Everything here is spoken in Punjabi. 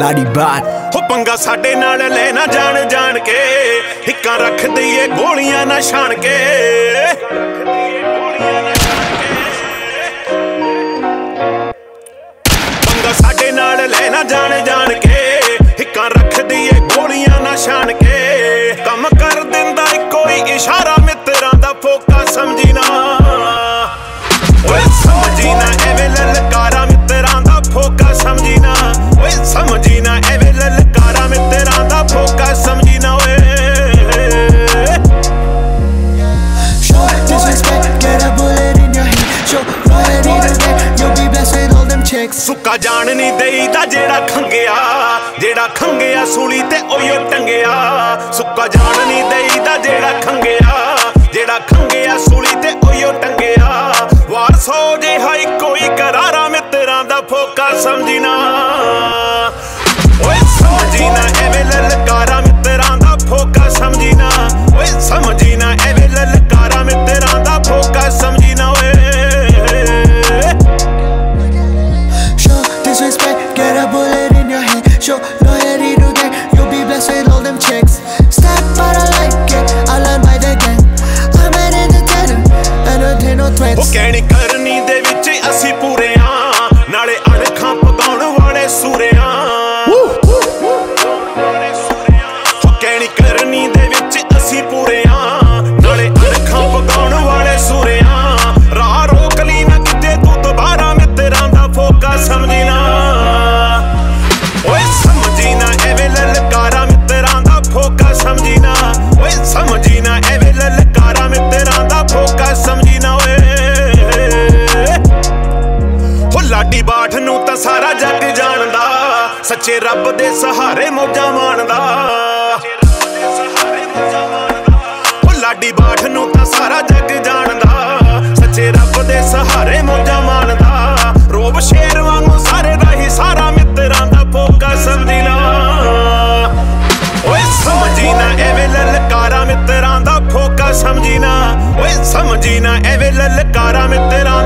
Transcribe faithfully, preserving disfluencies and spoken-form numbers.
ਲਾੜੀ ਬਾਤ ਹੋ ਪੰਗਾ ਸਾਡੇ ਨਾਲ ਲੈ ਨਾ ਜਾਣ ਜਾਣ ਕੇ ਹਿੱਕਾਂ ਰੱਖ ਦਈਏ ਗੋਲੀਆਂ ਨਾ ਛਾਣ ਕੇ ਪੰਗਾ ਸਾਡੇ ਨਾਲ ਲੈ ਨਾ ਜਾਣ ਜਾਣ ਕੇ ਹਿੱਕਾਂ ਰੱਖ ਦਈਏ ਗੋਲੀਆਂ ਨਾ ਛਾਣ ਕੇ ਕੰਮ ਕਰ ਦਿੰਦਾ ਕੋਈ ਇਸ਼ਾਰਾ ਮਿੱਤਰਾਂ ਦਾ ਫੋਕਾ ਸਮਝੀ ਨਾ ਓਏ ਸਮਝੀ ਨਾ ਐਵੇਂ ਲਲਕਾਰਾ ਮਿੱਤਰਾਂ ਦਾ ਫੋਕਾ ਸਮਝੀ ਨਾ ਓਏ ਸਮਝੀ ਨਾ ਐਵੇਂ ਲਲਕਾਰਾ ਮਿੱਤਰਾਂ ਦਾ ਫੋਕਾ ਸਮਝੀ ਨਾ ਓਏ Show disrespect, get a bullet in your head. Show loyalty to that, you'll be blessed with all them chicks. ਸੁੱਕਾ ਜਾਣ ਨਹੀਂ ਦੇਈਦਾ ਜਿਹੜਾ ਖੰਗਿਆ ਜਿਹੜਾ ਖੰਗਿਆ ਸੂਲੀ ਤੇ ਓਯੋ ਟੰਗਿਆ ਸੁੱਕਾ ਜਾਣ ਨਹੀਂ ਦੇਈਦਾ ਜਿਹੜਾ ਖੰਗਿਆ ਜਿਹੜਾ ਖੰਗਿਆ ਸੂਲੀ ਤੇ ਓਯੋ ਟੰਗਿਆ ਵਾਰ ਸੌ ਜਿਹਾ ਕੋਈ ਕਰਾਰਾ ਮਿੱਤਰਾਂ ਦਾ ਫੋਕਾ ਸਮਝੀ ਨਾ ਓਏ ਸਮਝੀ ਨਾ ਐਵੇਂ ਲਲਕਾਰਾ ਮਿੱਤਰਾਂ ਦਾ ਫੋਕਾ ਸਮਝੀ ਨਾ ਓਏ ਸਮਝੀ ਨਾ ਐਵੇਂ ਲਲਕਾਰਾ ਮਿੱਤਰਾਂ ਦਾ ਫੋਕਾ ਸਮਝੀ ਨਾ ਓਏ Show disrespect, get a bullet in your head. Show loyalty to that, you'll be blessed with all them chicks. Step but I like it, I learn by the gang. I'm an entertainer, entertain no threats. ਉਹ ਕਹਿਣੀ ਕਰਨੀ ਦੇ ਵਿੱਚ ਅਸੀਂ ਪੂਰੇ ਆਂ ਨਾਲੇ ਅਣਖਾਂ ਪਕਾਉਣ ਵਾਲੇ ਸੂਰੇ ਆਂ ਉਹ ਕਹਿਣੀ ਕਰਨੀ ਦੇ ਵਿੱਚ ਅਸੀਂ ਪੂਰੇ ਆਂ ਨਾਲੇ ਅਣਖਾਂ ਪਕਾਉਣ ਵਾਲੇ ਸੂਰੇ ਆਂ ਰਾਹ ਰੋਕ ਲਈ ਨਾ ਕਿਤੇ ਤੂੰ ਦੁਬਾਰਾ ਮਿੱਤਰਾਂ ਦਾ ਫੋਕਾ ਸਮਝੀ ਨਾ ਓਏ ਸਮਝੀ ਨਾ ਐਵੇਂ ਲਲਕਾਰਾ ਮਿੱਤਰਾਂ ਦਾ ਫੋਕਾ ਸਮਝੀ ਨਾ ਓਏ ਸਮਝੀ ਨਾ ਐਵੇਂ ਲਲਕਾਰਾ ਮਿੱਤਰਾਂ ਦਾ ਫੋਕਾ ਸਮਝੀ ਨਾ ਓਏ ਹੋ ਲਾਡੀ ਬਾਠ ਨੂੰ ਤਾਂ ਸਾਰਾ ਜੱਗ ਜਾਣਦਾ ਸੱਚੇ ਰੱਬ ਦੇ ਸਹਾਰੇ ਮੌਜਾਂ ਮਾਣਦਾ ਹੋ ਲਾਡੀ ਬਾਠ ਨੂੰ ਤਾਂ ਸਾਰਾ ਜੱਗ ਜਾਣਦਾ ਸੱਚੇ ਰੱਬ ਦੇ ਸਹਾਰੇ ਮੌਜਾਂ ਮਾਣਦਾ ਰੋਬ ਸ਼ੇਰ ਵਾਂਗੂ ਸਾਰੇ ਦਾ ਹੀ ਸਾਰਾ ਮਿੱਤਰਾਂ ਦਾ ਫੋਕਾ ਸਮਝੀ ਨਾ ਓਏ ਸਮਝੀ ਨਾ ਐਵੇਂ ਲਲਕਾਰਾ ਮਿੱਤਰਾਂ ਦਾ ਫੋਕਾ ਸਮਝੀ ਨਾ ਓਏ ਸਮਝੀ ਨਾ ਐਵੇਂ ਲਲਕਾਰਾ ਮਿੱਤਰਾਂ